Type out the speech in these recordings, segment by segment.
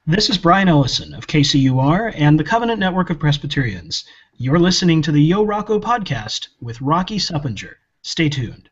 This is Brian Ellison of KCUR and the Covenant Network of Presbyterians. You're listening to the Yo Rocco podcast with Rocky Suppinger. Stay tuned.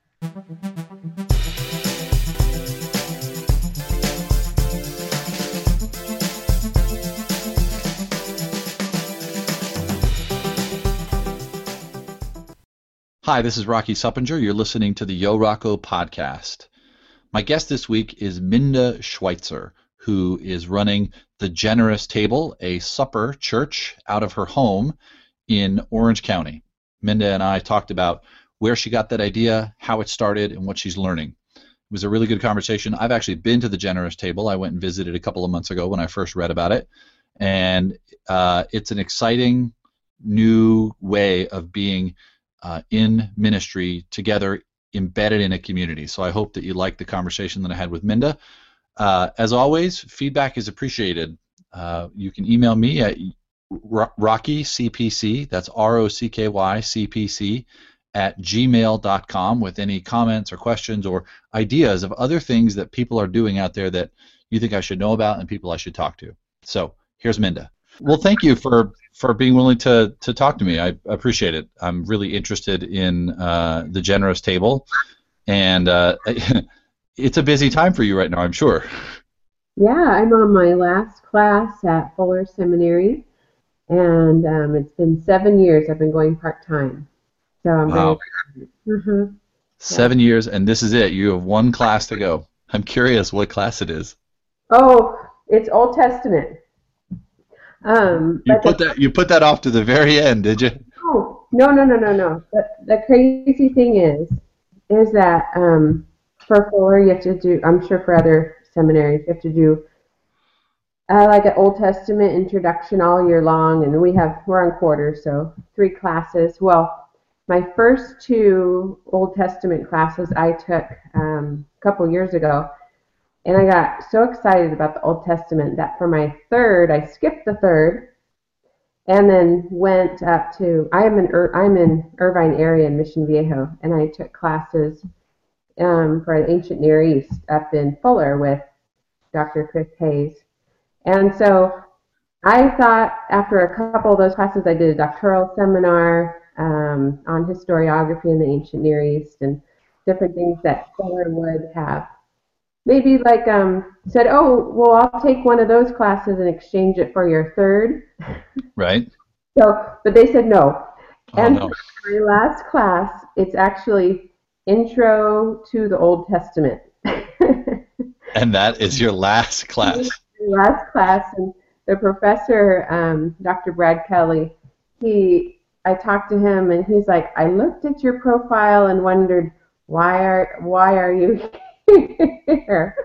Hi, this is Rocky Suppinger. You're listening to the Yo Rocco podcast. My guest this week is Minda Schweitzer, who is running the Generous Table, a supper church out of her home in Orange County. Minda and I talked about where she got that idea, how it started, and what she's learning. It was a really good conversation. I've actually been to the Generous Table. I went and visited a couple of months ago when I first read about it. And it's an exciting new way of being in ministry together, embedded in a community. So I hope that you like the conversation that I had with Minda. As always, feedback is appreciated. You can email me at rockycpc, that's ROCKYCPC, at gmail.com with any comments or questions or ideas of other things that people are doing out there that you think I should know about and people I should talk to. So here's Minda. Well, thank you for being willing to talk to me. I appreciate it. I'm really interested in the Generous Table, and it's a busy time for you right now, I'm sure. Yeah, I'm on my last class at Fuller Seminary, and it's been 7 years I've been going part-time. So I'm Wow. very 7 years, and this is it. You have one class to go. I'm curious what class it is. Oh, it's Old Testament. You put that off to the very end, did you? Oh, no. The crazy thing is that for Fuller you have to do, I'm sure for other seminaries, you have to do like an Old Testament introduction all year long, and we're on quarters, so 3 classes. Well, my first 2 Old Testament classes I took a couple years ago, and I got so excited about the Old Testament that for my 3rd, I skipped the 3rd, and then went up to, I'm in Irvine area in Mission Viejo, and I took classes for the Ancient Near East up in Fuller with Dr. Chris Hayes. And so I thought after a couple of those classes, I did a doctoral seminar on historiography in the Ancient Near East and different things that Fuller would have. Maybe like said, oh, well, I'll take one of those classes and exchange it for your 3rd. Right. So, but they said no. Oh, And no. for my last class, it's actually Intro to the Old Testament. And that is your last class. Last class, and the professor, Dr. Brad Kelly, I talked to him, and he's like, I looked at your profile and wondered why are you here?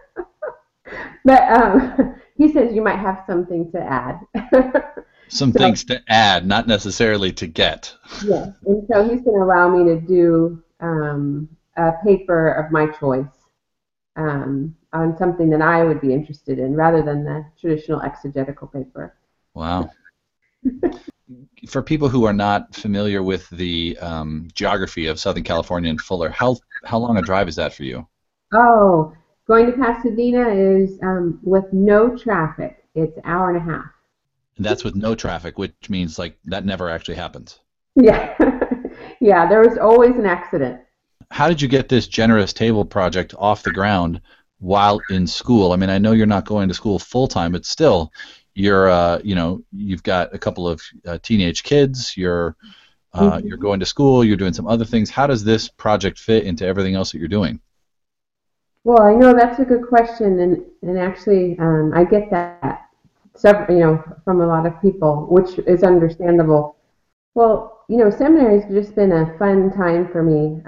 But he says you might have something to add. Some things to add, not necessarily to get. Yes, and so he's going to allow me to do a paper of my choice on something that I would be interested in, rather than the traditional exegetical paper. Wow. For people who are not familiar with the geography of Southern California and Fuller, how long a drive is that for you? Oh, going to Pasadena is with no traffic. It's an hour and a half. And that's with no traffic, which means like that never actually happens. Yeah, yeah. There was always an accident. How did you get this Generous Table project off the ground while in school? I mean, I know you're not going to school full time, but still, you're you've got a couple of teenage kids. You're going to school. You're doing some other things. How does this project fit into everything else that you're doing? Well, I know that's a good question, and actually, I get that from a lot of people, which is understandable. Well, seminary's just been a fun time for me.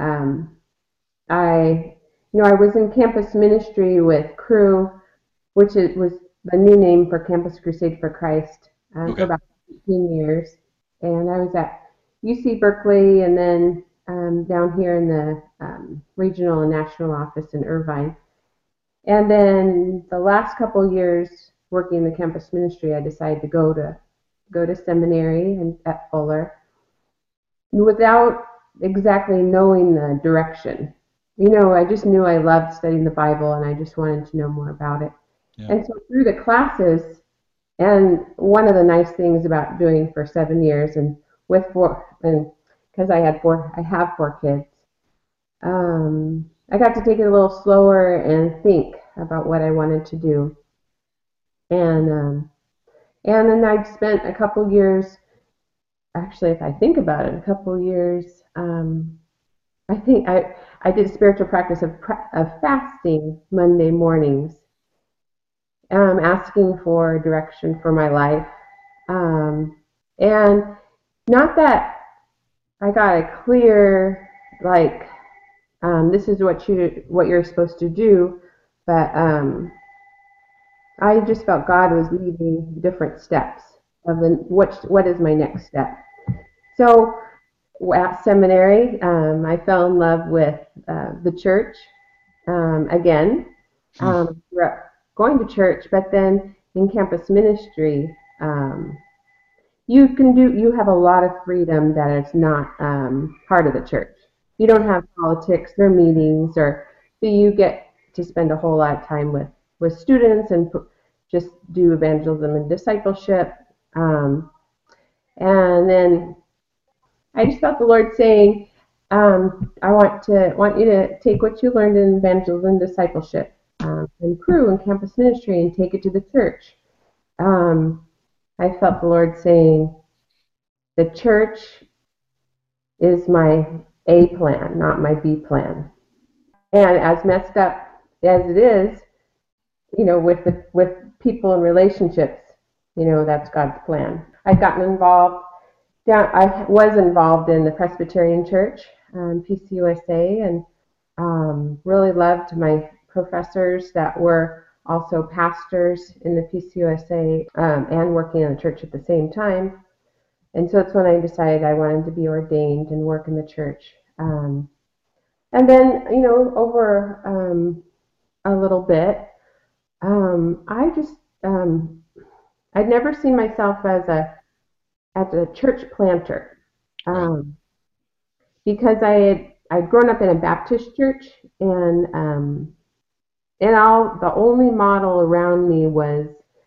I was in campus ministry with Cru, which was the new name for Campus Crusade for Christ, Okay. for about 15 years. And I was at UC Berkeley, and then down here in the regional and national office in Irvine. And then the last couple years working in the campus ministry, I decided to go to seminary and at Fuller without exactly knowing the direction. I just knew I loved studying the Bible, and I just wanted to know more about it. Yeah. And so through the classes, And one of the nice things about doing for 7 years and with four, and because I have 4 kids, I got to take it a little slower and think about what I wanted to do. And then I spent a couple years, actually, if I think about it, a couple years, I think I did a spiritual practice of fasting Monday mornings, asking for direction for my life. And not that I got a clear, like, this is what you're supposed to do, but I just felt God was leading different steps of what is my next step. So at seminary, I fell in love with the church again. Grew up going to church, but then in campus ministry, you have a lot of freedom that is not part of the church. You don't have politics or meetings, so you get to spend a whole lot of time with students and just do evangelism and discipleship. And then I just felt the Lord saying, I want you to take what you learned in evangelism and discipleship and Cru and campus ministry and take it to the church. I felt the Lord saying, the church is my A plan, not my B plan. And as messed up as it is, with people and relationships, that's God's plan. I've gotten involved. I was involved in the Presbyterian Church, PCUSA, and really loved my professors that were also pastors in the PCUSA and working in the church at the same time. And so it's when I decided I wanted to be ordained and work in the church. And then, over a little bit, I'd never seen myself as a church planter, because I'd grown up in a Baptist church, and the only model around me was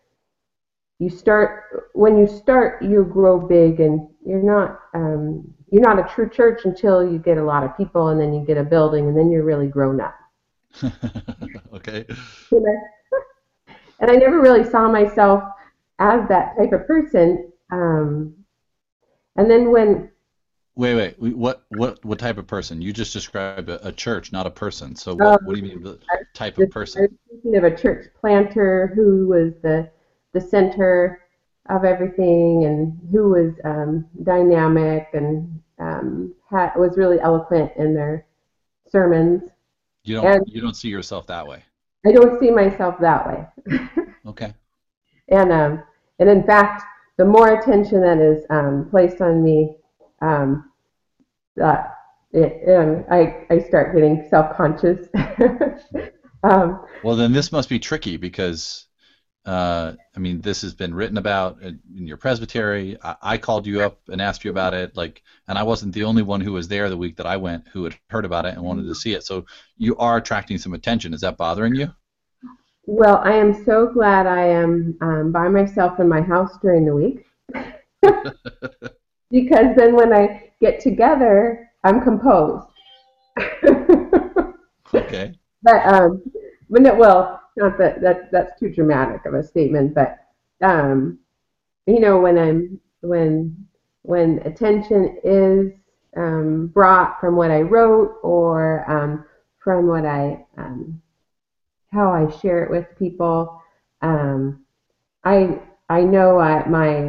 when you start, you grow big, and you're not a true church until you get a lot of people, and then you get a building, and then you're really grown up. Okay. And I never really saw myself as that type of person. And then when... Wait. What type of person? You just described a church, not a person. So what do you mean the type of person? I was thinking of a church planter who was the center of everything, and who was dynamic and was really eloquent in their sermons. You don't see yourself that way. I don't see myself that way. Okay. And in fact, the more attention that is placed on me, I start getting self-conscious. Well, then this must be tricky, because this has been written about in your presbytery. I called you up and asked you about it, and I wasn't the only one who was there the week that I went who had heard about it and wanted to see it. So you are attracting some attention. Is that bothering you? Well, I am so glad I am by myself in my house during the week, because then when I get together, I'm composed. Okay. But not that's too dramatic of a statement, but when attention is brought from what I wrote, or from what how I share it with people, I know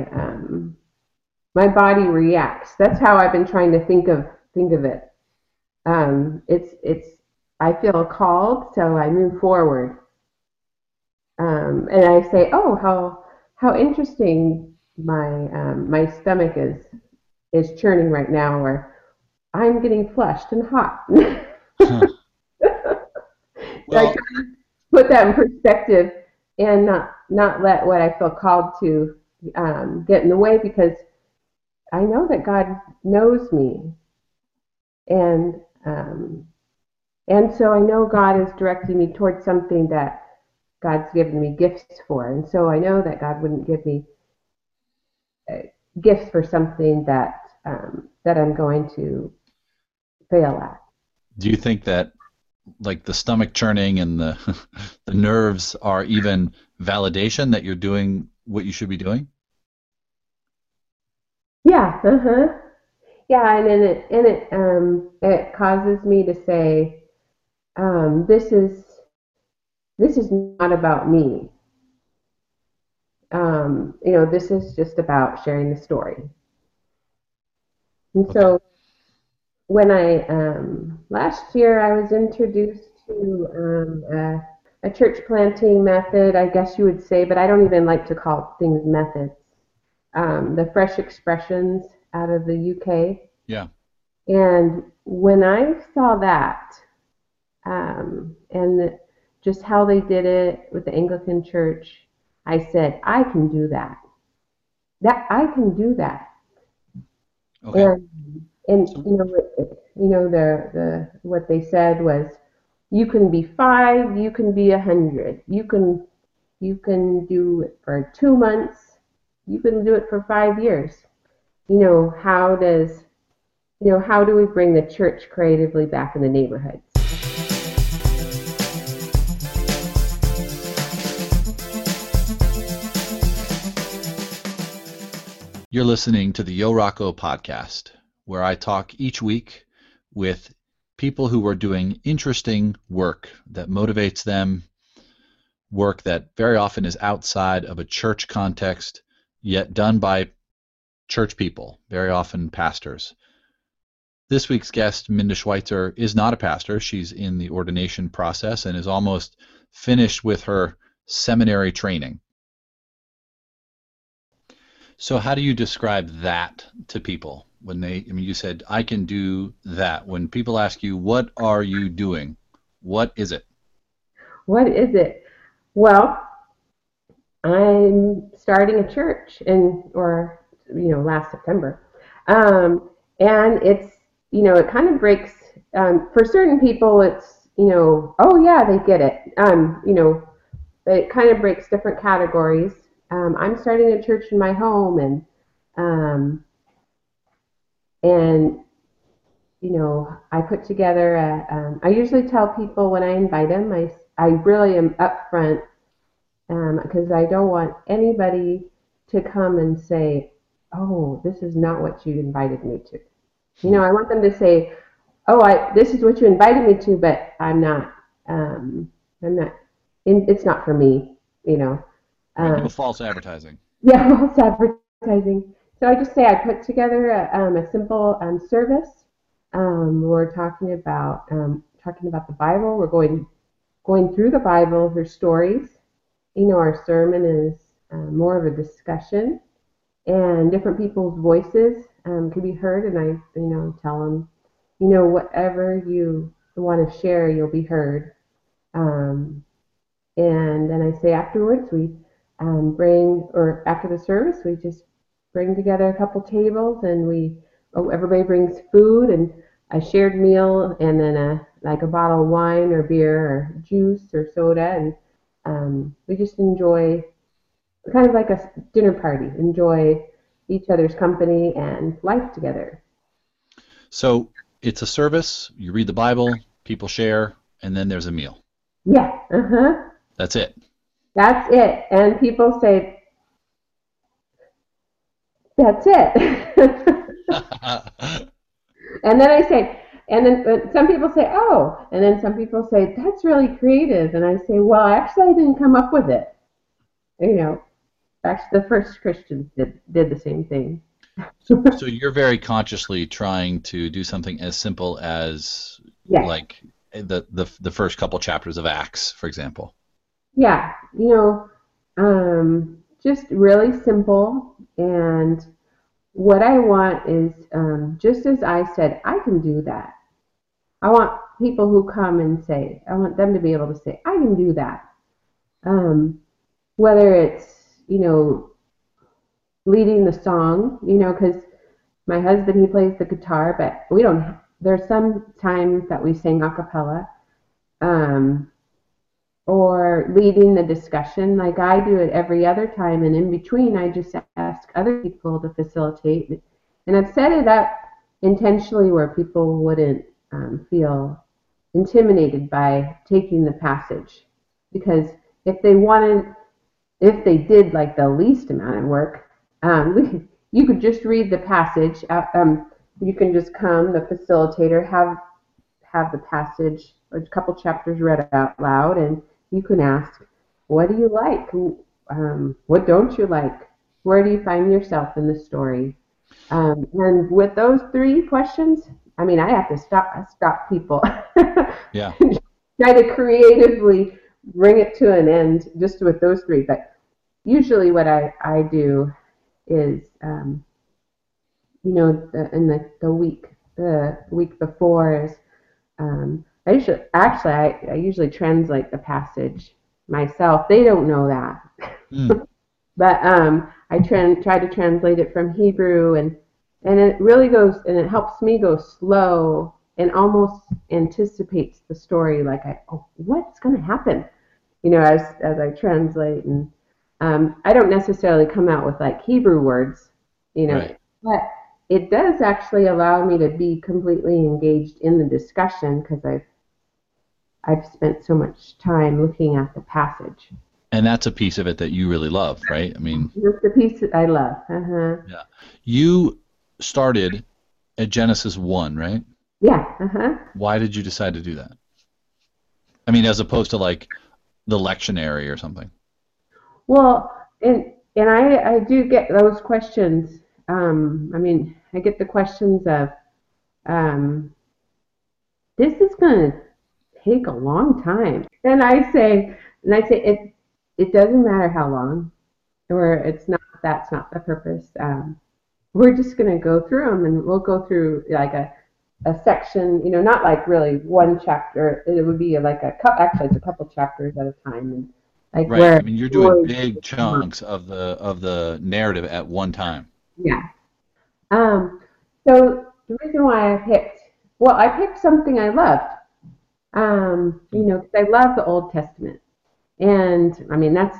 my body reacts. That's how I've been trying to think of it. I feel called, so I move forward. And I say, oh, how interesting my stomach is churning right now, or I'm getting flushed and hot. Well, I put that in perspective and not let what I feel called to get in the way, because I know that God knows me, and so I know God is directing me towards something that God's given me gifts for. And so I know that God wouldn't give me gifts for something that that I'm going to fail at. Do you think that like the stomach churning and the the nerves are even validation that you're doing what you should be doing? Yeah, yeah, and then it causes me to say, this is not about me. This is just about sharing the story. And Okay. so when I last year I was introduced to a church planting method, I guess you would say, but I don't even like to call things methods. The Fresh Expressions out of the UK. Yeah. And when I saw that, just how they did it with the Anglican Church, I said, I can do that. I can do that. Okay. And the what they said was, you can be 5, you can be 100, you can do it for 2 months, you can do it for 5 years. How do we bring the church creatively back in the neighborhoods? You're listening to the Yo Rocco podcast, where I talk each week with people who are doing interesting work that motivates them, work that very often is outside of a church context, yet done by church people, very often pastors. This week's guest, Minda Schweitzer, is not a pastor. She's in the ordination process and is almost finished with her seminary training. So how do you describe that to people when you said, I can do that. When people ask you, what are you doing? What is it? What is it? Well, I'm starting a church last September. And it's, it kind of breaks, for certain people, it's, oh yeah, they get it. But it kind of breaks different categories. I'm starting a church in my home, and I put together I usually tell people when I invite them, I really am upfront, because I don't want anybody to come and say, oh, this is not what you invited me to. I want them to say, oh, this is what you invited me to, but it's not for me, No false advertising. Yeah, false advertising. So I just say I put together a simple service. We're talking about the Bible. We're going through the Bible through stories. Our sermon is more of a discussion, and different people's voices can be heard. And I tell them, whatever you want to share, you'll be heard. And then I say afterwards, after the service, we just bring together a couple tables, and everybody brings food and a shared meal, and then a bottle of wine or beer or juice or soda, and we just enjoy, kind of like a dinner party, enjoy each other's company and life together. So it's a service, you read the Bible, people share, and then there's a meal. Yeah, That's it. That's it. And people say, that's it. And then I say, and then some people say, oh, and then some people say, that's really creative. And I say, well, actually, I didn't come up with it. Actually, the first Christians did the same thing. So you're very consciously trying to do something as simple as, yes, like the first couple chapters of Acts, for example. Yeah, just really simple. And what I want is, just as I said, I can do that. I want people who come and say, I want them to be able to say, I can do that. Whether it's, leading the song, because my husband, he plays the guitar, but there's some times that we sing a cappella. or leading the discussion like I do it every other time, and in between I just ask other people to facilitate. And I've set it up intentionally where people wouldn't feel intimidated by taking the passage, because if they wanted, if they did like the least amount of work, you could just read the passage. You can just come, the facilitator, have the passage, a couple chapters read out loud, and you can ask, what do you like? What don't you like? Where do you find yourself in the story? And with those 3 questions, I mean, I have to stop people. Yeah. Try to creatively bring it to an end just with those 3. But usually what I do is, in the week before is, I usually translate the passage myself. They don't know that. But I try to translate it from Hebrew, and it really goes, and it helps me go slow and almost anticipates the story, like what's going to happen, as I translate. And I don't necessarily come out with like Hebrew words, Right. but it does actually allow me to be completely engaged in the discussion, because I've spent so much time looking at the passage. And that's a piece of it that you really love, right? I mean, That's the piece that I love. yeah. You started at Genesis 1, right? Yeah. Why did you decide to do that? I mean, as opposed to like the lectionary or something. Well, and I do get those questions. I mean, I get the questions of, this is going to take a long time, and I say it doesn't matter how long, or it's not. That's not the purpose. We're just going to go through them, and we'll go through like a section, not like really one chapter. It would be like actually it's a couple chapters at a time, and like Right. where I mean, you're doing big chunks of the narrative at one time. yeah. So the reason why I picked something I loved, 'cause I love the Old Testament, and I mean that's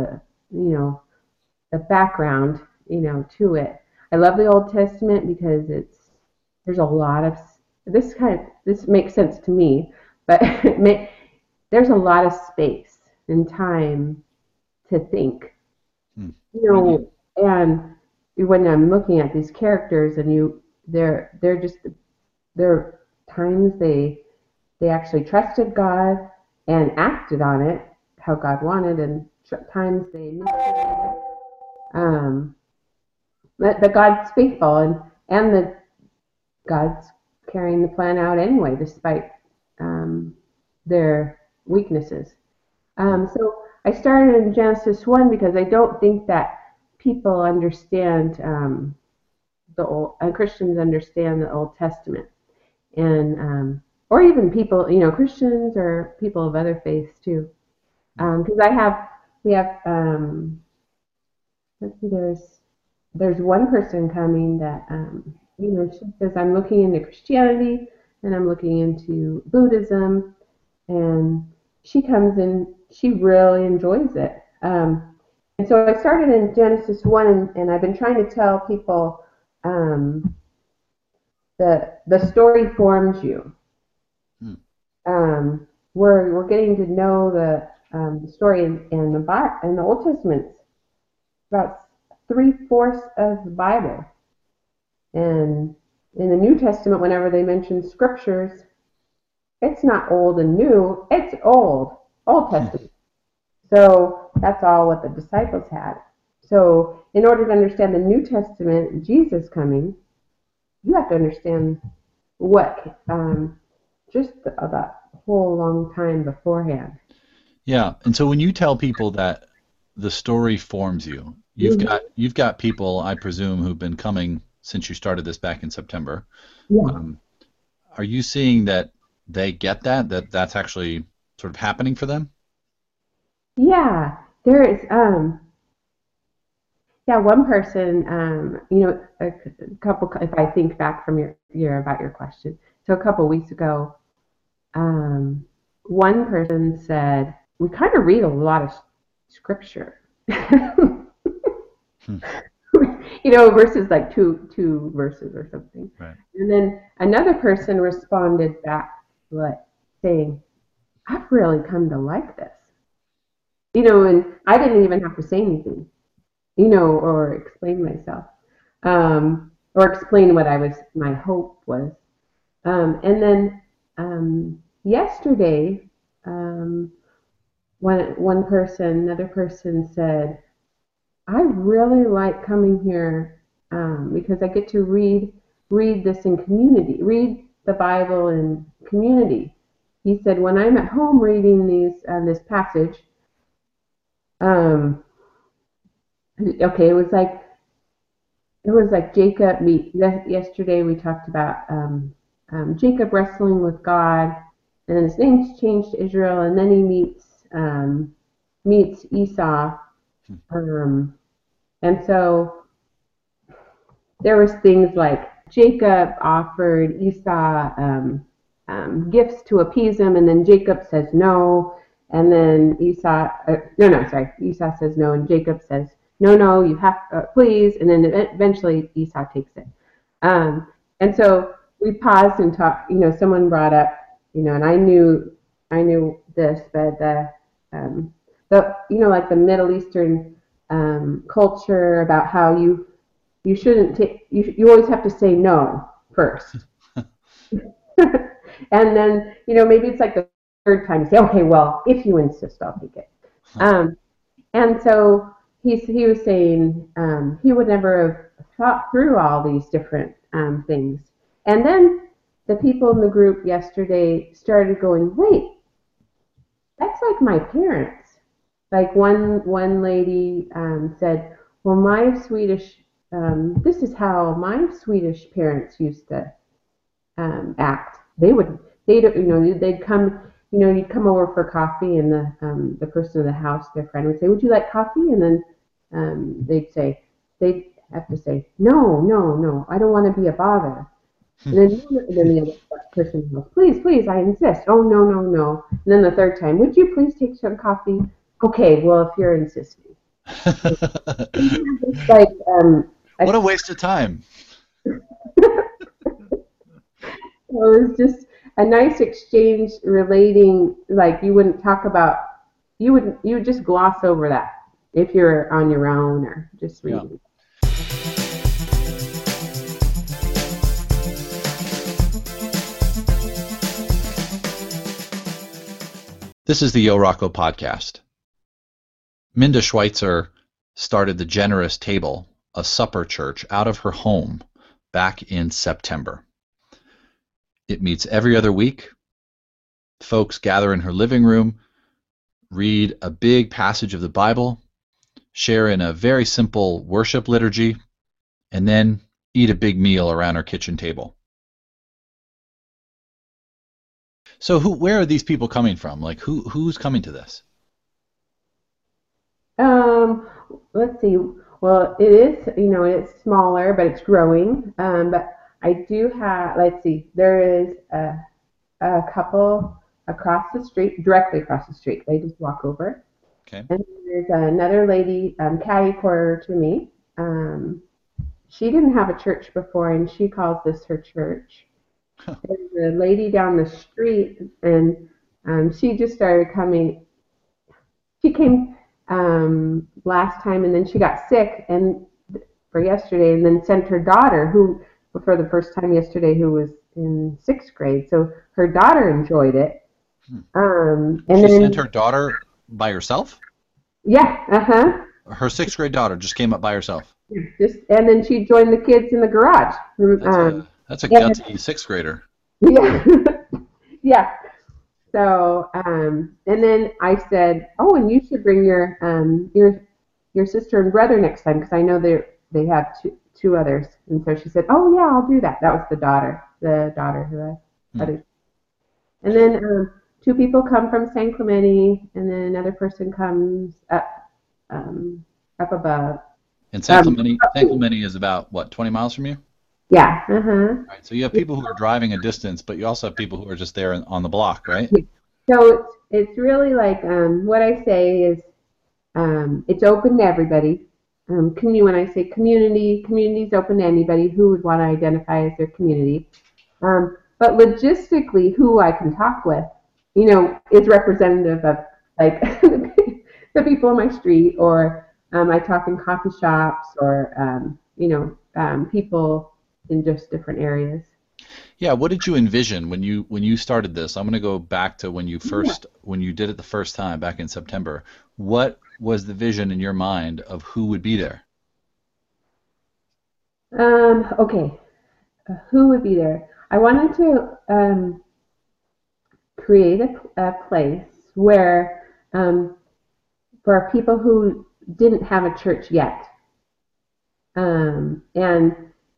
the background, to it. I love the Old Testament because there's a lot of this makes sense to me, but there's a lot of space and time to think, and when I'm looking at these characters, and there are times they actually trusted God and acted on it how God wanted, and times they manipulated. But God's faithful, and God's carrying the plan out anyway, despite their weaknesses. So I started in Genesis 1 because I don't think that people understand Christians understand the Old Testament, and or even people, Christians or people of other faiths too. Because we have, let's see, there's one person coming that, she says, I'm looking into Christianity and I'm looking into Buddhism, and she comes in, she really enjoys it. And so I started in Genesis 1, and I've been trying to tell people the story forms you. We're getting to know the story in the Old Testament. About 3/4 of the Bible, and in the New Testament, whenever they mention scriptures, it's not old and new; it's Old Testament. So that's all what the disciples had. So in order to understand the New Testament, Jesus coming, you have to understand what just that whole long time beforehand. Yeah, and so when you tell people that the story forms you, you've got people, I presume, who've been coming since you started this back in September. Yeah. Are you seeing that they get that's actually sort of happening for them? Yeah, there is. One person. A couple. If I think back from your question, so a couple weeks ago, one person said, we kind of read a lot of scripture. Verses like two verses or something. Right. And then another person responded back, saying, I've really come to like this. And I didn't even have to say anything, or explain myself, or explain what my hope was. And then yesterday, another person said, I really like coming here because I get to read this in community, read the Bible in community. He said, when I'm at home reading this passage, it was like Jacob. Yesterday we talked about Jacob wrestling with God, and then his name's changed to Israel, and then he meets Esau. And so there was things like Jacob offered Esau gifts to appease him, and then Jacob says no, and then Esau says no, and Jacob says no, you have please, and then eventually Esau takes it. And so we paused and talked. Someone brought up, and I knew this, but like the Middle Eastern culture about how you shouldn't take, you always have to say no first. And then, maybe it's like the third time you say, okay, well, if you insist, I'll take it. And so he was saying he would never have thought through all these different things. And then the people in the group yesterday started going, wait, that's like my parents. Like one lady said, well, my Swedish, this is how my Swedish parents used to act. They'd come, you'd come over for coffee, and the person in the house, their friend, would say, would you like coffee? And then they'd have to say, no, I don't want to be a bother. And then the other person goes, please, I insist. Oh, no. And then the third time, would you please take some coffee? Okay, well, if you're insisting. What a waste of time. It was just a nice exchange relating, like you wouldn't talk about, you would just gloss over that if you're on your own or just reading. Yeah. This is the Yo Rocco podcast. Minda Schweitzer started the Generous Table, a supper church, out of her home back in September. It meets every other week. Folks gather in her living room, read a big passage of the Bible, share in a very simple worship liturgy, and then eat a big meal around her kitchen table. So where are these people coming from? Like who's coming to this? Let's see. Well, it is, it's smaller, but it's growing. But I do have, let's see, there is a couple across the street, directly across the street. They just walk over. Okay. And there's another lady, catty corner to me. She didn't have a church before, and she calls this her church. Huh. There's a lady down the street, and she just started coming. She came last time, and then she got sick for yesterday, and then sent her daughter, who for the first time yesterday, who was in 6th grade. So her daughter enjoyed it. And she sent her daughter by herself? Yeah, Her 6th grade daughter just came up by herself. And then she joined the kids in the garage. That's a gutsy 6th grader. Yeah. Yeah. So, and then I said, oh, and you should bring your sister and brother next time, because I know they have two others. And so she said, oh, yeah, I'll do that. That was the daughter who had others. And then 2 people come from San Clemente, and then another person comes up above. And San Clemente is about, 20 miles from you? Yeah. Right, so you have people who are driving a distance, but you also have people who are just there on the block, right? So it's really like what I say is it's open to everybody. When I say community, community is open to anybody who would want to identify as their community. But logistically, who I can talk with, is representative of like the people on my street, or I talk in coffee shops, or people in just different areas. Yeah, what did you envision when you started this? I'm going to go back to when you did it the first time back in September. What was the vision in your mind of who would be there? Okay, who would be there? I wanted to create a place where for people who didn't have a church yet, and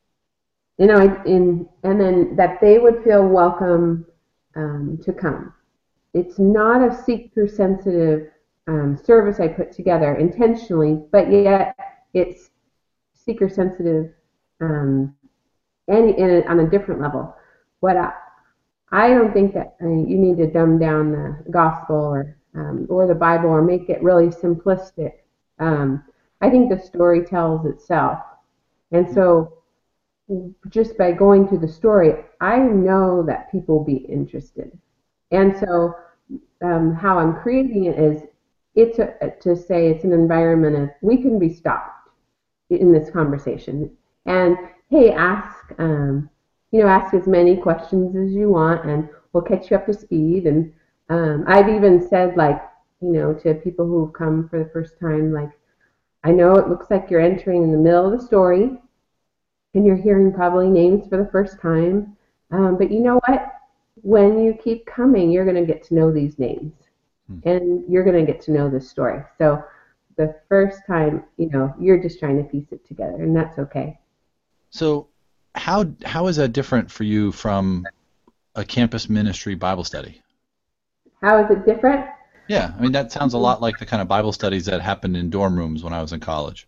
and then that they would feel welcome to come. It's not a seeker-sensitive service I put together intentionally, but yet it's seeker-sensitive on a different level. What I don't think that you need to dumb down the gospel or the Bible or make it really simplistic. I think the story tells itself, and so just by going through the story, I know that people will be interested. And so how I'm creating it is to say it's an environment of we can be stopped in this conversation, and hey, ask as many questions as you want, and we'll catch you up to speed. And I've even said, like, to people who've come for the first time, like, I know it looks like you're entering in the middle of the story, and you're hearing probably names for the first time, but you know what? When you keep coming, you're going to get to know these names, and you're going to get to know this story. So the first time, you're just trying to piece it together, and that's okay. So how is that different for you from a campus ministry Bible study? How is it different? Yeah, I mean, that sounds a lot like the kind of Bible studies that happened in dorm rooms when I was in college.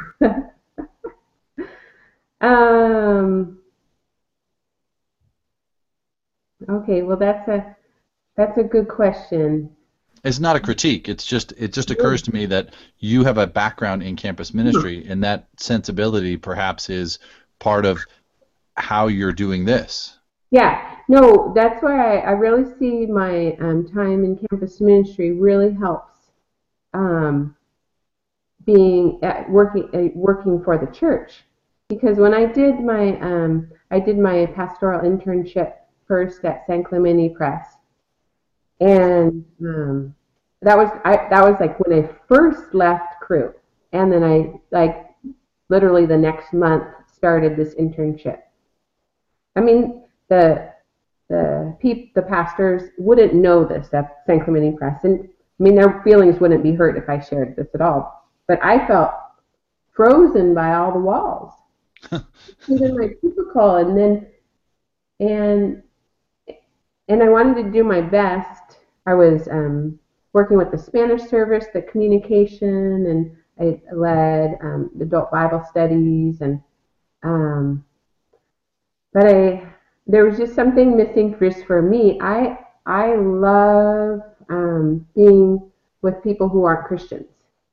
Okay, well, that's a good question. It's not a critique. It just occurs to me that you have a background in campus ministry, and that sensibility perhaps is part of how you're doing this. Yeah, no, that's why I really see my time in campus ministry really helps being working for the church, because when I did my pastoral internship first at San Clemente Press, and that was like when I first left Cru, and then I like literally the next month started this internship. I mean, the pastors wouldn't know this at San Clemente Press, and I mean their feelings wouldn't be hurt if I shared this at all. But I felt frozen by all the walls. Even my cubicle, and I wanted to do my best. I was working with the Spanish service, the communication, and I led adult Bible studies, and but there was just something missing just for me. I love being with people who aren't Christians,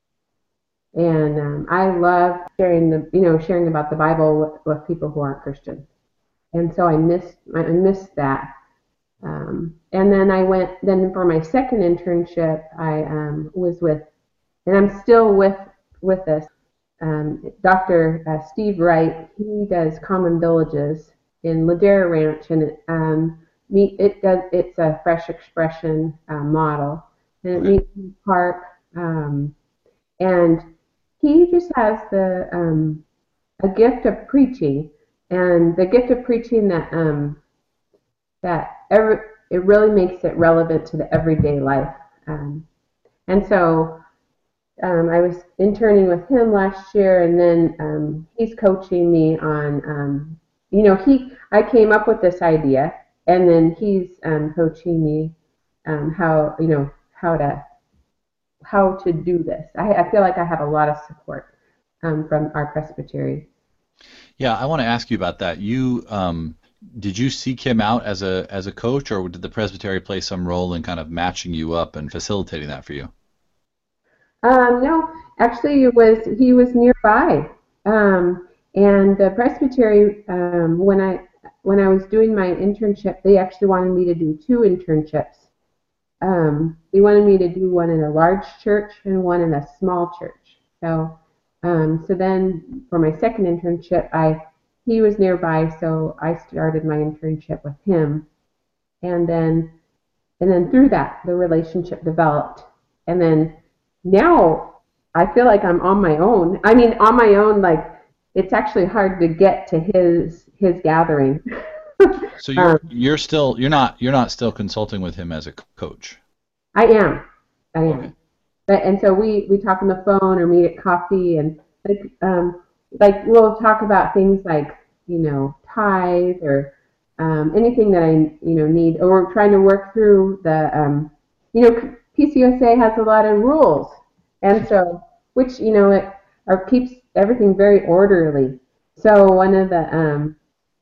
and I love sharing about the Bible with people who aren't Christians, and so I missed that. And then I went for my second internship. I was with, and I'm still with this Dr. Steve Wright. He does Common Villages in Ladera Ranch, and it's a fresh expression model, and it meets in the park, and he just has a gift of preaching, and the gift of preaching it really makes it relevant to the everyday life, and so I was interning with him last year, and then he's coaching me on I came up with this idea, and then he's coaching me how to do this. I feel like I have a lot of support from our presbytery. Yeah, I want to ask you about that. You Did you seek him out as a coach, or did the presbytery play some role in kind of matching you up and facilitating that for you? No, actually, he was nearby, and the presbytery. When I was doing my internship, they actually wanted me to do two internships. They wanted me to do one in a large church and one in a small church. So then for my second internship, he was nearby, so I started my internship with him, and then through that, the relationship developed, and then now I feel like I'm on my own. I mean, on my own, like it's actually hard to get to his gathering. So you're not still consulting with him as a coach. I am. Okay. And so we talk on the phone or meet at coffee, and like we'll talk about things like tithe or anything that I need, or we're trying to work through the PCUSA has a lot of rules, and so which it keeps everything very orderly. So one of the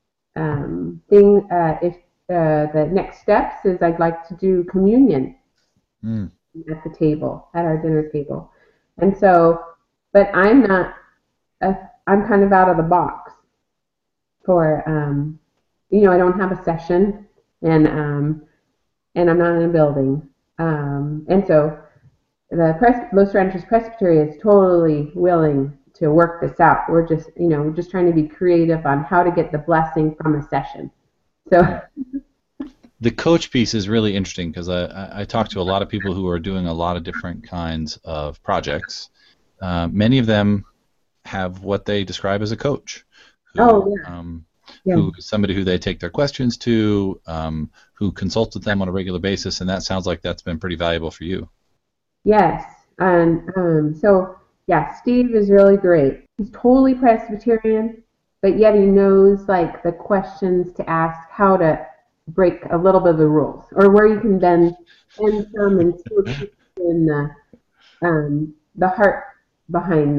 if the next steps is I'd like to do communion at the table, at our dinner table. And so, but I'm not, I'm kind of out of the box for, I don't have a session, and I'm not in a building. And so Los Ranchos Presbytery is totally willing to work this out. We're just trying to be creative on how to get the blessing from a session. So the coach piece is really interesting because I talk to a lot of people who are doing a lot of different kinds of projects. Many of them have what they describe as a coach. Who is somebody who they take their questions to, who consults with them on a regular basis, and that sounds like that's been pretty valuable for you. Yes, and Steve is really great. He's totally Presbyterian, but yet he knows like the questions to ask, how to break a little bit of the rules, or where you can then end some and still keep in the heart behind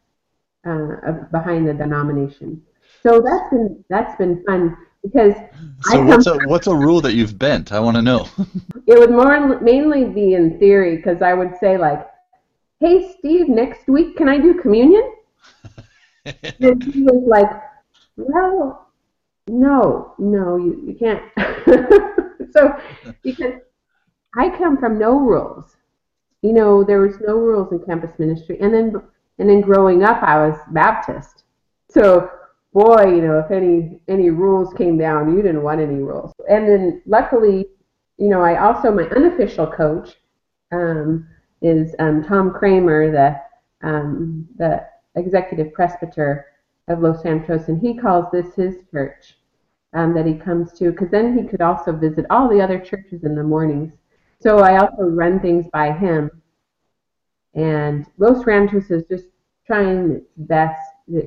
the denomination. So that's been fun because what's a rule that you've bent? I want to know. It would mainly be in theory, because I would say like, "Hey Steve, next week can I do communion?" And he was like, "Well, no, you can't." So because I come from no rules, there was no rules in campus ministry, and then growing up I was Baptist, so. Boy, if any rules came down, you didn't want any rules. And then luckily, I also, my unofficial coach is Tom Kramer, the executive presbyter of Los Santos, and he calls this his church that he comes to, because then he could also visit all the other churches in the mornings. So I also run things by him, and Los Ranchos is just trying its best,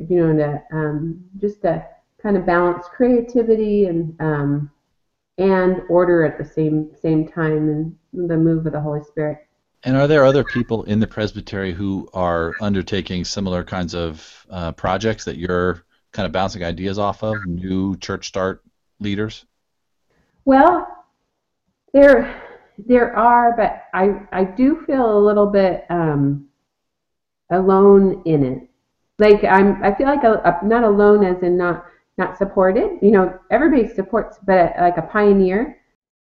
just to kind of balance creativity and order at the same time, and the move of the Holy Spirit. And are there other people in the presbytery who are undertaking similar kinds of projects that you're kind of bouncing ideas off of, new church start leaders? Well, there are, but I do feel a little bit alone in it. Like I feel like I'm not alone as in not supported. Everybody supports, but like a pioneer.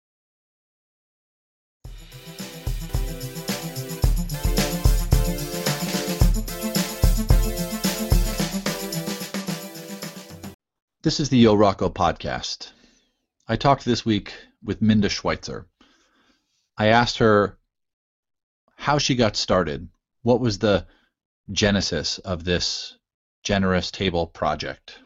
This is the Yo Rocco podcast. I talked this week with Minda Schweitzer. I asked her how she got started. What was the genesis of this generous table project?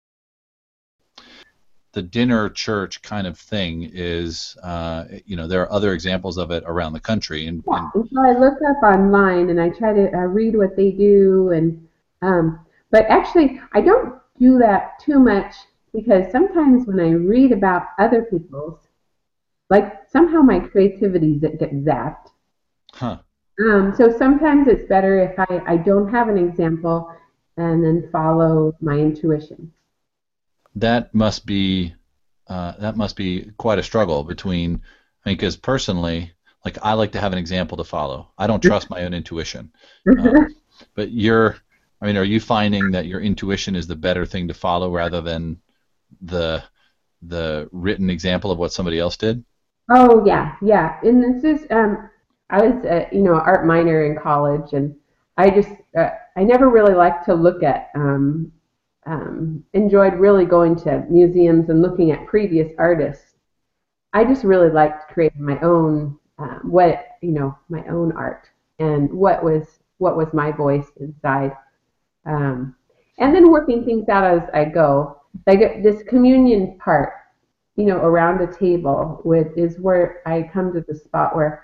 The dinner church kind of thing is, there are other examples of it around the country. And so I look up online and I try to read what they do, but actually I don't do that too much, because sometimes when I read about other people's, like somehow my creativity gets zapped. Huh. So sometimes it's better if I don't have an example and then follow my intuition. That must be that must be quite a struggle between. I mean, because personally, like I like to have an example to follow. I don't trust my own intuition. But I mean, are you finding that your intuition is the better thing to follow rather than the written example of what somebody else did? Oh yeah, yeah. And this is I was art minor in college, and I just I never really liked to look at enjoyed really going to museums and looking at previous artists. I just really liked creating my own my own art and what was my voice inside, um, and then working things out as I go. Like this communion part, around a table is where I come to the spot where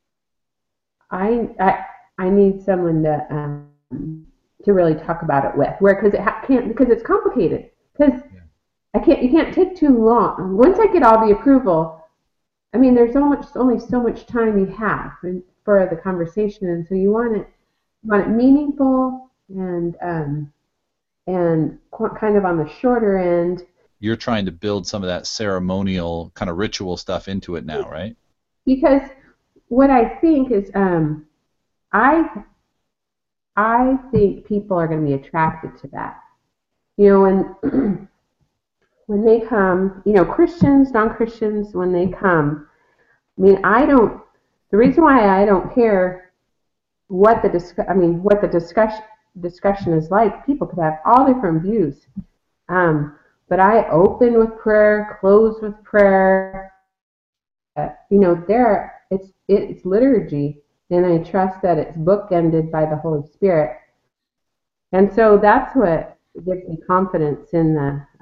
I need someone to really talk about it with, where because can't because it's complicated because you can't take too long. Once I get all the approval, I mean there's only so much time you have for the conversation, and so you want it meaningful and kind of on the shorter end. You're trying to build some of that ceremonial kind of ritual stuff into it now, right? Because what I think is, I think people are going to be attracted to that. When when they come, Christians, non-Christians, when they come, I mean, the reason why I don't care what the discussion is like. People could have all different views. But I open with prayer, close with prayer. It's liturgy, and I trust that it's bookended by the Holy Spirit. And so that's what gives me confidence in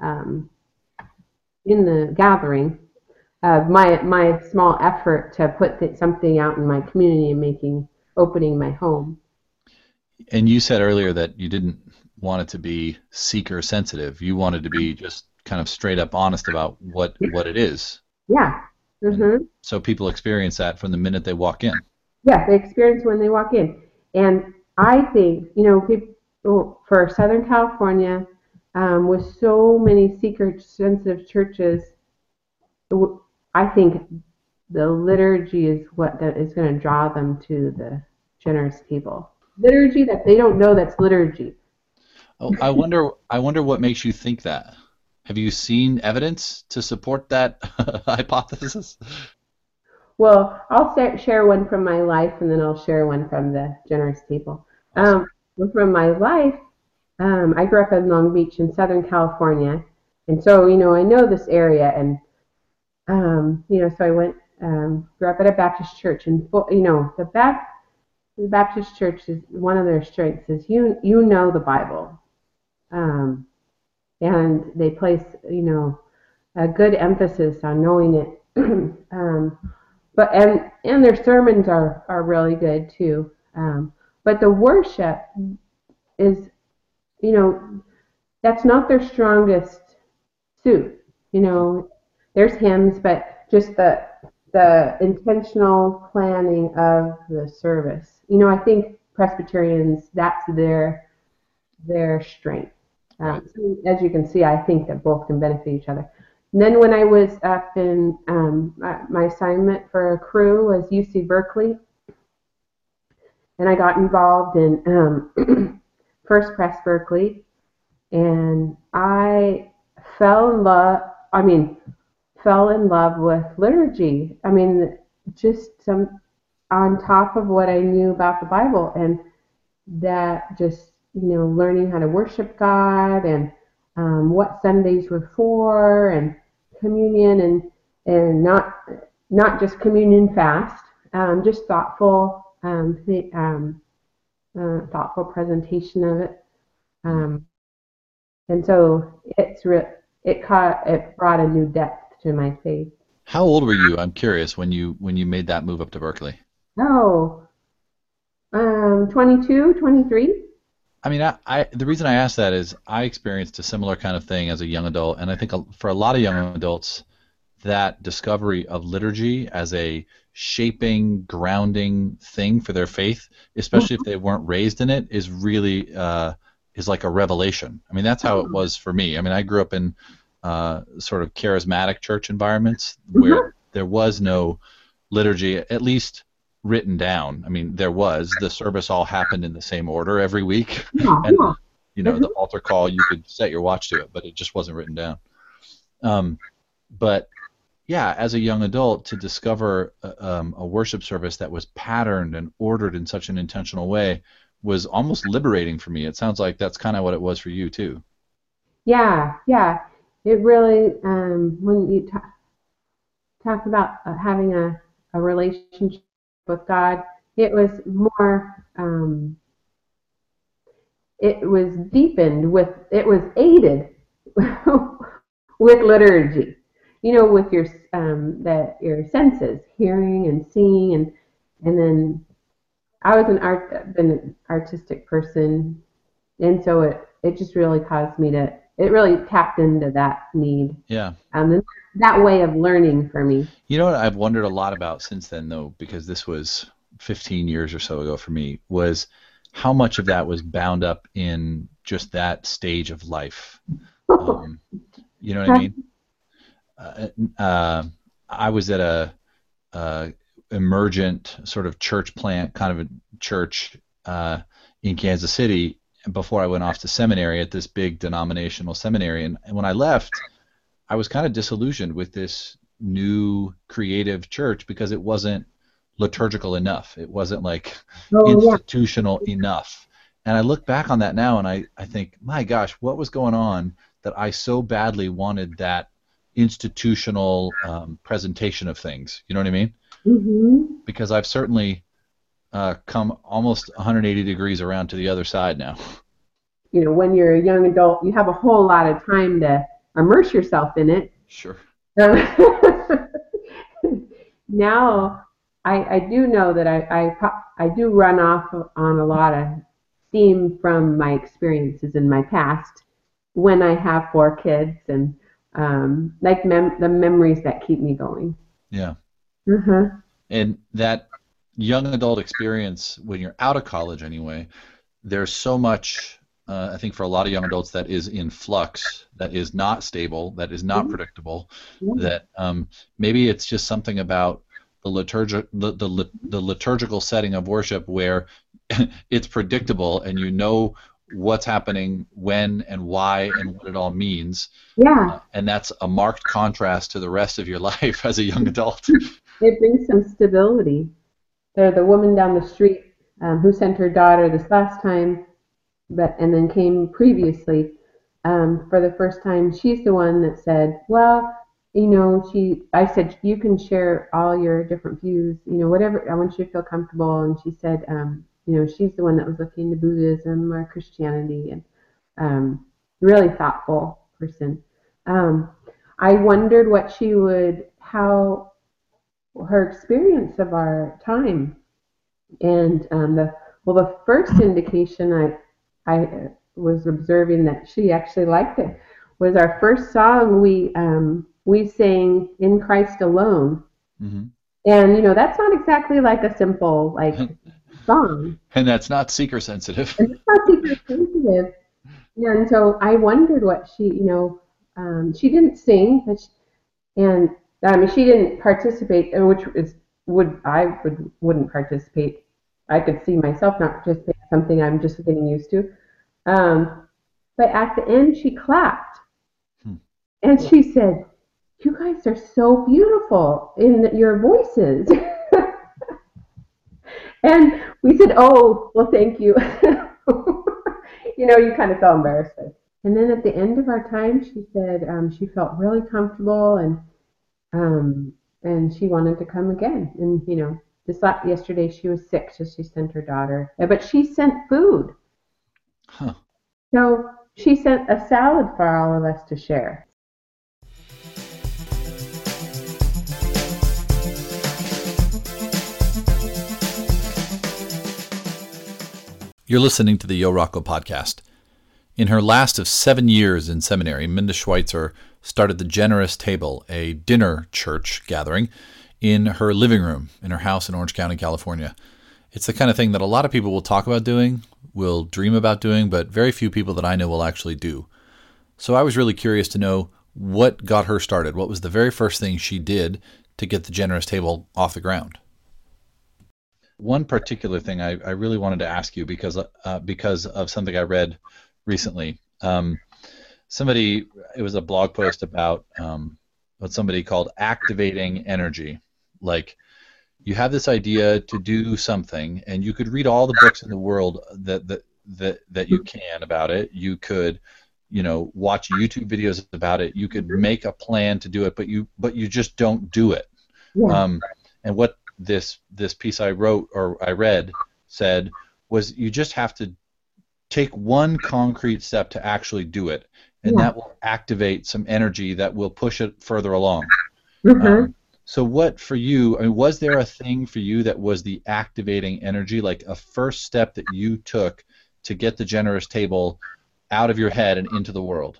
the gathering of my small effort to put something out in my community and opening my home. And you said earlier that you didn't want it to be seeker sensitive. You wanted to be just kind of straight up honest about what it is. Yeah. Mm-hmm. So people experience that from the minute they walk in. Yeah, they experience when they walk in. And I think, people for Southern California, with so many seeker sensitive churches, I think the liturgy is what that is going to draw them to the generous table. Liturgy that they don't know that's liturgy. Oh, I wonder what makes you think that. Have you seen evidence to support that hypothesis? Well, I'll share one from my life, and then I'll share one from the generous table. From my life, I grew up in Long Beach in Southern California, and so I know this area, and so I went grew up at a Baptist church, and the Baptist church is one of their strengths is you know the Bible, and they place a good emphasis on knowing it, but and their sermons are really good too, but the worship is that's not their strongest suit. There's hymns, but just the intentional planning of the service. I think Presbyterians, that's their strength. So as you can see, I think that both can benefit each other. And then when I was up in my assignment for a crew was UC Berkeley, and I got involved in First Pres Berkeley, and I fell in love with liturgy. I mean, just some on top of what I knew about the Bible, and that just learning how to worship God and what Sundays were for, and communion, and not just communion fast, just thoughtful presentation of it, and so it brought a new depth to my faith. How old were you? I'm curious when you made that move up to Berkeley. 22, 23. I mean, the reason I asked that is I experienced a similar kind of thing as a young adult, and I think for a lot of young adults, that discovery of liturgy as a shaping, grounding thing for their faith, especially if they weren't raised in it, is really is like a revelation. I mean, that's how it was for me. I mean, I grew up in sort of charismatic church environments where there was no liturgy, at least written down. I mean, the service all happened in the same order every week, and the altar call, you could set your watch to it, but it just wasn't written down. But yeah, as a young adult, to discover a worship service that was patterned and ordered in such an intentional way was almost liberating for me. It sounds like that's kind of what it was for you too. Yeah. It really, when you talk about having a relationship with God, it was more, it was deepened with, it was aided with liturgy, with your senses, hearing and seeing, and then I was been an artistic person, and so it just really caused me to, it really tapped into that need. Yeah. That way of learning for me. You know what I've wondered a lot about since then, though, because this was 15 years or so ago for me, was how much of that was bound up in just that stage of life. You know what I mean? I was at a emergent sort of church plant, kind of a church in Kansas City before I went off to seminary at this big denominational seminary. And when I left, I was kind of disillusioned with this new creative church because it wasn't liturgical enough. It wasn't like institutional enough. And I look back on that now and I think, my gosh, what was going on that I so badly wanted that institutional presentation of things? You know what I mean? Mm-hmm. Because I've certainly come almost 180 degrees around to the other side now. When you're a young adult, you have a whole lot of time to immerse yourself in it. Sure. Now, I do know that I do run off on a lot of steam from my experiences in my past when I have 4 kids and the memories that keep me going. Yeah. Mm-hmm. And that young adult experience, when you're out of college anyway, there's so much, I think for a lot of young adults, that is in flux, that is not stable, that is not predictable, that maybe it's just something about the liturgical setting of worship where it's predictable and you know what's happening when and why and what it all means. Yeah. And that's a marked contrast to the rest of your life as a young adult. It brings some stability. The woman down the street who sent her daughter this last time, and then came previously for the first time, she's the one that said, well, I said, you can share all your different views, whatever, I want you to feel comfortable. And she said, she's the one that was looking into Buddhism or Christianity, and really thoughtful person. I wondered how her experience of our time, and the first indication I was observing that she actually liked it was our first song we sang "In Christ Alone," and that's not exactly like a simple song, and that's not seeker sensitive. And it's not seeker sensitive, and so I wondered what she she didn't sing, but she didn't participate, which wouldn't participate. I could see myself not participating in something I'm just getting used to. But at the end, she clapped. And she said, "You guys are so beautiful in your voices." And we said, "Oh, well, thank you." You kind of felt embarrassed. And then at the end of our time, she said she felt really comfortable and she wanted to come again. And, yesterday she was sick, so she sent her daughter. But she sent food. Huh. So she sent a salad for all of us to share. You're listening to the Yo Rocco podcast. In her last of 7 years in seminary, Minda Schweitzer started the Generous Table, a dinner church gathering, in her living room in her house in Orange County, California. It's the kind of thing that a lot of people will talk about doing, will dream about doing, but very few people that I know will actually do. So I was really curious to know, what got her started? What was the very first thing she did to get the Generous Table off the ground? One particular thing I really wanted to ask you because of something I read recently. It was a blog post about what somebody called activating energy. Like, you have this idea to do something, and you could read all the books in the world that you can about it. You could, watch YouTube videos about it. You could make a plan to do it, but you just don't do it. Yeah. And what this piece I read said was you just have to take one concrete step to actually do it, and that will activate some energy that will push it further along. Mm-hmm. So what for you, I mean, was there a thing for you that was the activating energy, like a first step that you took to get the Generous Table out of your head and into the world?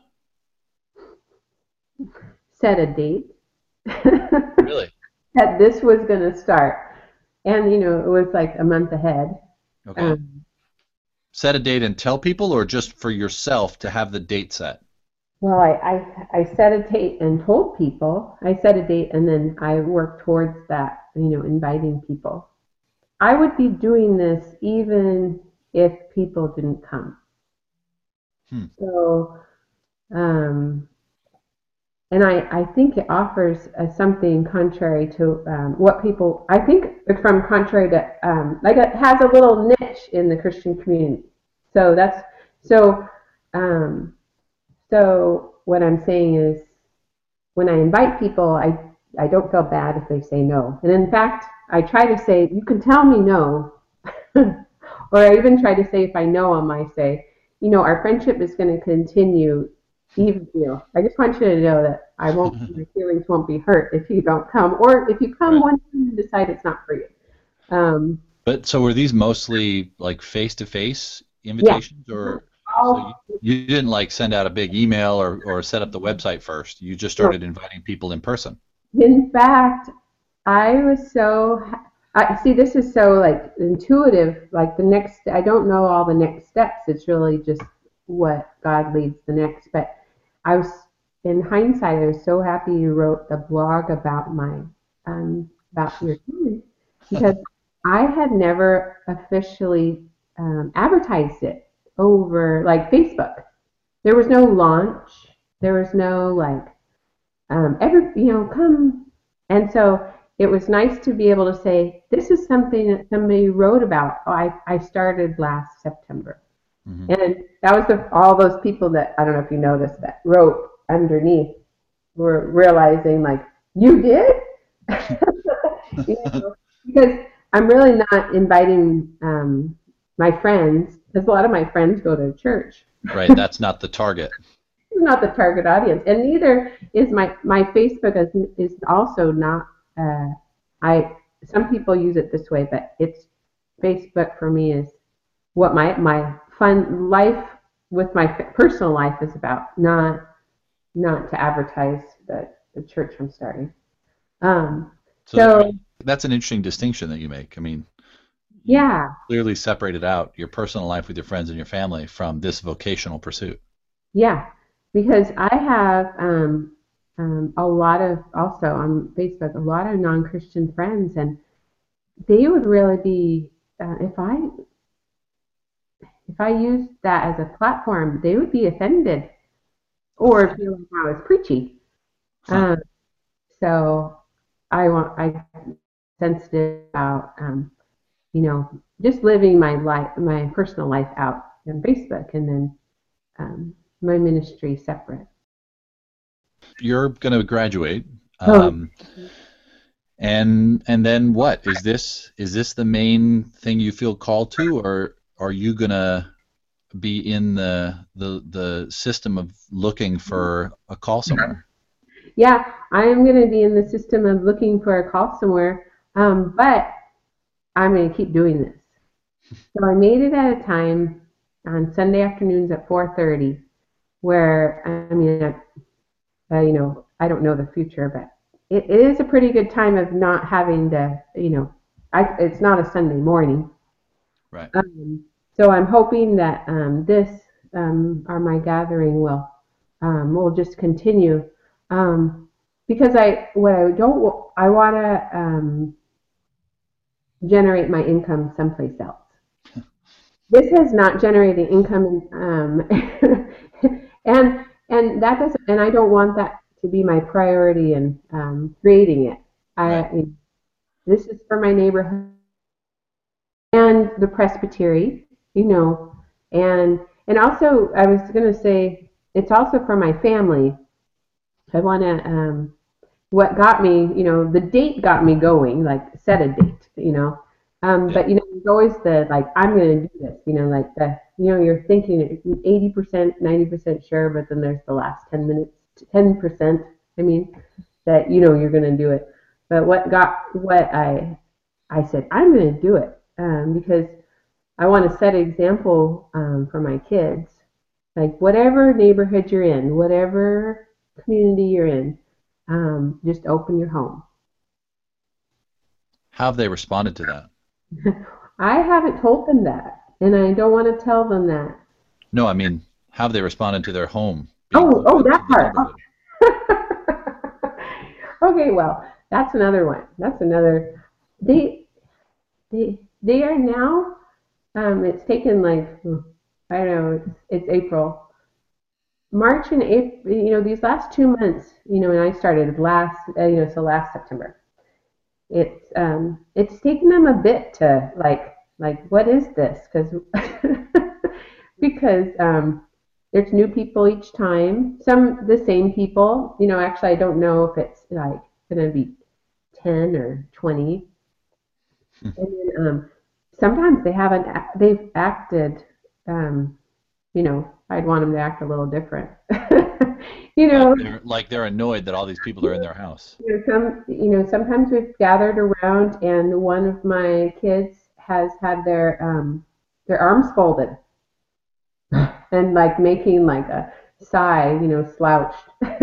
Set a date. Really? That this was going to start. And, it was like a month ahead. Okay. Set a date and tell people, or just for yourself to have the date set? Well, I set a date and told people. I set a date and then I worked towards that, inviting people. I would be doing this even if people didn't come. So, and I think it offers something contrary to what people, I think it's from contrary to, like it has a little niche in the Christian community. So so what I'm saying is when I invite people, I don't feel bad if they say no. And in fact, I try to say, you can tell me no. Or I even try to say, if I know them, I say, our friendship is going to continue. Even I just want you to know that my feelings won't be hurt if you don't come, or if you come one time and decide it's not for you. But so were these mostly like face-to-face invitations, or so you didn't like send out a big email or set up the website first? You just started inviting people in person. In fact, I was so see, this is so like intuitive. Like I don't know all the next steps. It's really just what God leads the next. But in hindsight, I was so happy you wrote the blog about about your team, because I had never officially advertised it over like Facebook. There was no launch. There was no like come. And so it was nice to be able to say, this is something that somebody wrote about. I started last September. Mm-hmm. And that was all those people that, I don't know if you noticed, that wrote underneath were realizing, like, you did? Because I'm really not inviting my friends, because a lot of my friends go to church. Right, that's not the target. It's not the target audience. And neither is my Facebook is also not, some people use it this way, but it's Facebook for me is what my fun life with my personal life is about, not to advertise the church I'm starting. So that's an interesting distinction that you make. I mean, you clearly separated out your personal life with your friends and your family from this vocational pursuit. Yeah, because I have a lot of, also on Facebook, a lot of non-Christian friends, and they would really be, if I used that as a platform, they would be offended or feel like I was preachy. So I'm sensitive about, just living my life, my personal life out on Facebook, and then my ministry separate. You're going to graduate, and then what? Is this the main thing you feel called to, or are you going to be in the system of looking for a call somewhere? Yeah, I am going to be in the system of looking for a call somewhere, but I'm going to keep doing this. So I made it at a time on Sunday afternoons at 4:30, where I don't know the future, but it is a pretty good time of not having to, it's not a Sunday morning. Right. So I'm hoping that my gathering will just continue. Because I want to generate my income someplace else. This is not generating income, and that doesn't, and I don't want that to be my priority in creating it. Right. This is for my neighborhood and the presbytery, and also I was going to say it's also for my family. I want to. What got me, the date got me going, like set a date. But there's always the like I'm going to do this, like you're thinking 80%, 90% sure, but then there's the last 10%. I mean, that you're going to do it. But what I said I'm going to do it because I want to set an example for my kids. Like whatever neighborhood you're in, whatever community you're in, just open your home. How have they responded to that? I haven't told them that, and I don't want to tell them that. No, I mean, how have they responded to their home? That part. Okay, well, that's another one. That's another. They are now. It's taken like I don't know. It's April. March and April, these last 2 months, and I started last September. It's taken them a bit to like what is this? Because there's new people each time. Some the same people. Actually, I don't know if it's like going to be 10 or 20. And then sometimes they've acted. I'd want them to act a little different. Like they're annoyed that all these people are in their house. Sometimes we've gathered around and one of my kids has had their arms folded and like making like a sigh, slouched.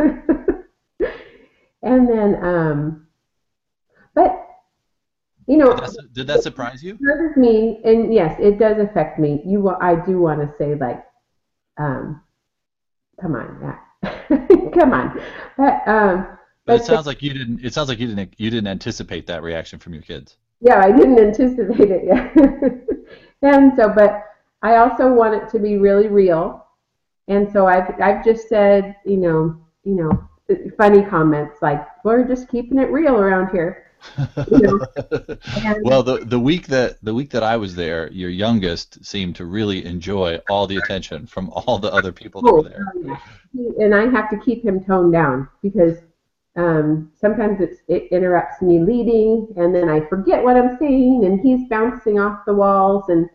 And then, but did that surprise you? It hurts me, and yes, it does affect me. I do want to say like, come on, come on. But it sounds like you didn't. It sounds like you didn't anticipate that reaction from your kids. Yeah, I didn't anticipate it yet. And so, but I also want it to be really real. And so I've just said, funny comments like, we're just keeping it real around here. Well, the week that I was there, your youngest seemed to really enjoy all the attention from all the other people that were there. Yeah. And I have to keep him toned down because sometimes it interrupts me leading, and then I forget what I'm saying, and he's bouncing off the walls, and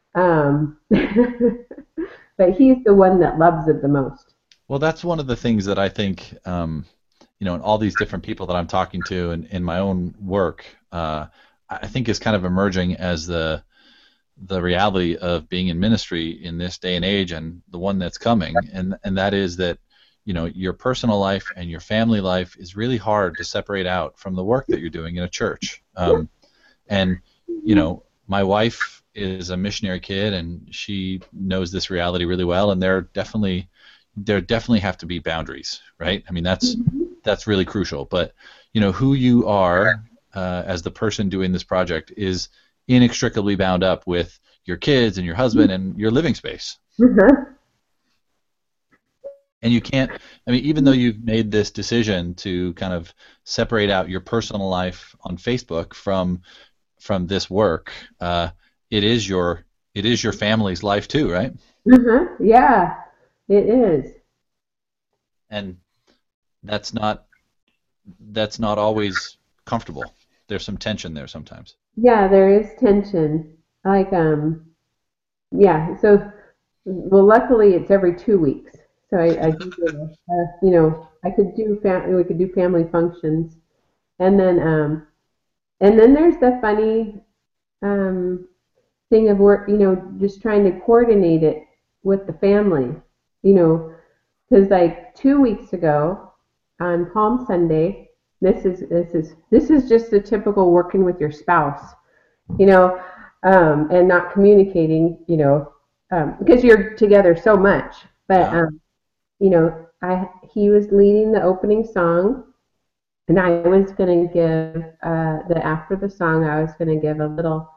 but he's the one that loves it the most. Well, that's one of the things that I think. In all these different people that I'm talking to and in my own work, I think is kind of emerging as the reality of being in ministry in this day and age and the one that's coming, and that is that, your personal life and your family life is really hard to separate out from the work that you're doing in a church. And, my wife is a missionary kid and she knows this reality really well, and there definitely have to be boundaries, right? I mean, that's really crucial. But who you are as the person doing this project is inextricably bound up with your kids and your husband and your living space. Mm-hmm. And you can't. I mean, even though you've made this decision to kind of separate out your personal life on Facebook from this work, it is your family's life too, right? Mm-hmm. Yeah, it is. And that's not always comfortable. There's some tension there sometimes. Yeah, there is tension. Like, yeah. So, well, luckily it's every 2 weeks. So I do, I could do we could do family functions, and then there's the funny thing of work, just trying to coordinate it with the family, because like 2 weeks ago on Palm Sunday, this is just the typical working with your spouse, and not communicating, because you're together so much, but he was leading the opening song, and I was going to give after the song, I was going to give a little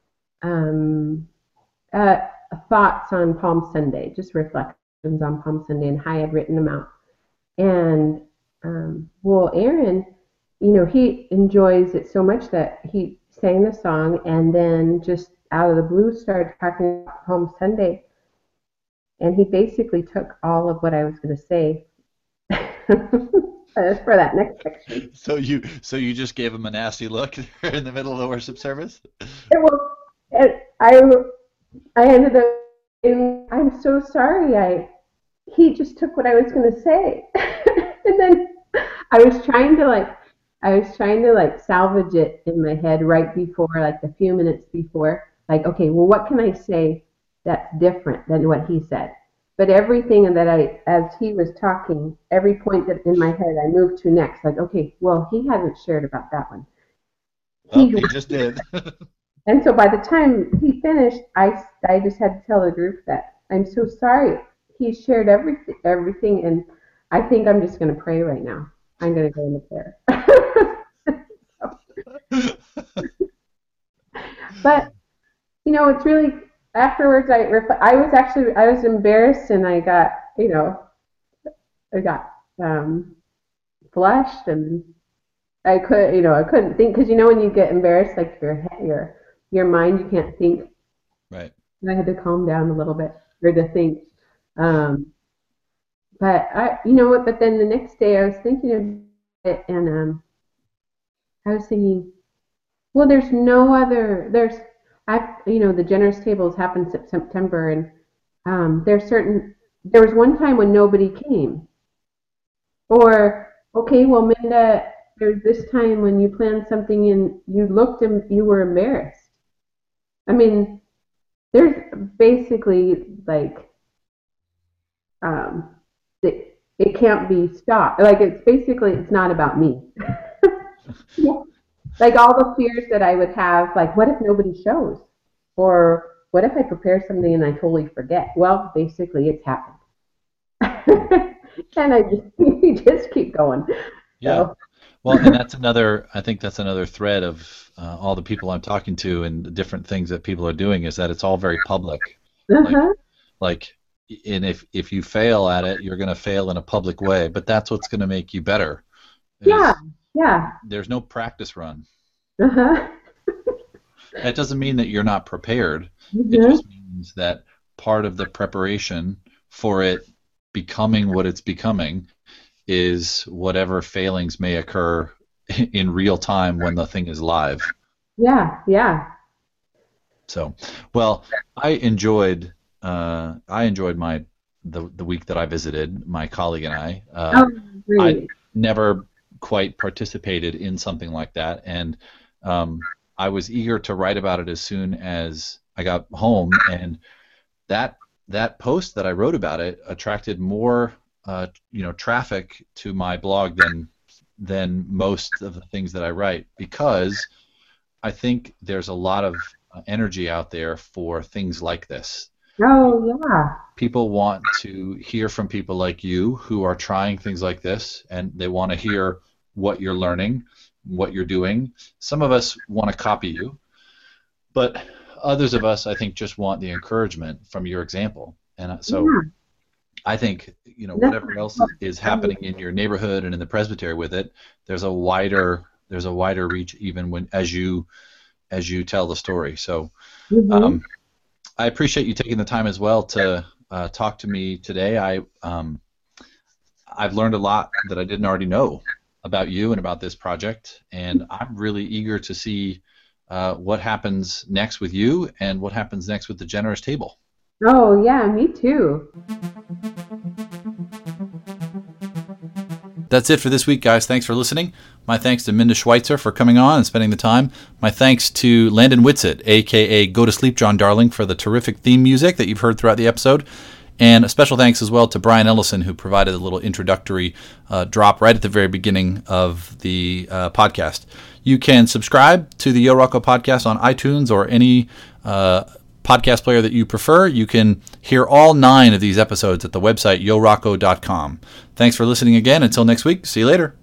thoughts on Palm Sunday, just reflections on Palm Sunday, and how I had written them out. And well, Aaron, he enjoys it so much that he sang the song, and then just out of the blue started talking about Palm Sunday. And he basically took all of what I was going to say for that next section. So you just gave him a nasty look in the middle of the worship service? I ended up saying, I'm so sorry. He just took what I was going to say. And then I was trying to salvage it in my head right before, like a few minutes before. Like, okay, well, what can I say that's different than what he said? But everything that as he was talking, every point that in my head I moved to next, like, okay, well, he hasn't shared about that one. He just did. And so by the time he finished, I just had to tell the group that I'm so sorry. He shared everything, and I think I'm just going to pray right now. I'm going to go into prayer. But it's really, afterwards I was embarrassed, and I got flushed, and I couldn't think, because when you get embarrassed, like your mind, you can't think. Right. And I had to calm down a little bit, or to think. But but then the next day I was thinking of it, and I was thinking, well, the generous tables happened in September, and there was one time when nobody came. Or, okay, well, Minda, there's this time when you planned something and you looked and you were embarrassed. I mean, there's basically like, it can't be stopped. Like, it's not about me. Yeah. Like all the fears that I would have, like, what if nobody shows? Or what if I prepare something and I totally forget? Well, basically it's happened. And you just keep going. Yeah. So. Well, and I think that's another thread of all the people I'm talking to and the different things that people are doing, is that it's all very public. Uh-huh. And if you fail at it, you're going to fail in a public way, but that's what's going to make you better. Yeah. There's no practice run. Uh-huh. That doesn't mean that you're not prepared. Mm-hmm. It just means that part of the preparation for it becoming what it's becoming is whatever failings may occur in real time when the thing is live. Yeah. So, well, I enjoyed the week that I visited, my colleague and I. I never quite participated in something like that, and I was eager to write about it as soon as I got home, and that post that I wrote about it attracted more traffic to my blog than most of the things that I write, because I think there's a lot of energy out there for things like this. Oh, yeah. People want to hear from people like you who are trying things like this, and they want to hear what you're learning, what you're doing. Some of us want to copy you, but others of us, I think, just want the encouragement from your example. And so I think, whatever else is happening in your neighborhood and in the presbytery with it, there's a wider reach even as you tell the story. So I appreciate you taking the time as well to talk to me today. I've learned a lot that I didn't already know about you and about this project, and I'm really eager to see what happens next with you and what happens next with the Generous Table. Oh, yeah, me too. That's it for this week, guys. Thanks for listening. My thanks to Minda Schweitzer for coming on and spending the time. My thanks to Landon Whitsitt, a.k.a. Go to Sleep, John Darling, for the terrific theme music that you've heard throughout the episode. And a special thanks as well to Brian Ellison, who provided a little introductory drop right at the very beginning of the podcast. You can subscribe to the Yo Rocco podcast on iTunes or any podcast player that you prefer. You can hear all 9 of these episodes at the website yorocco.com. Thanks for listening again. Until next week, see you later.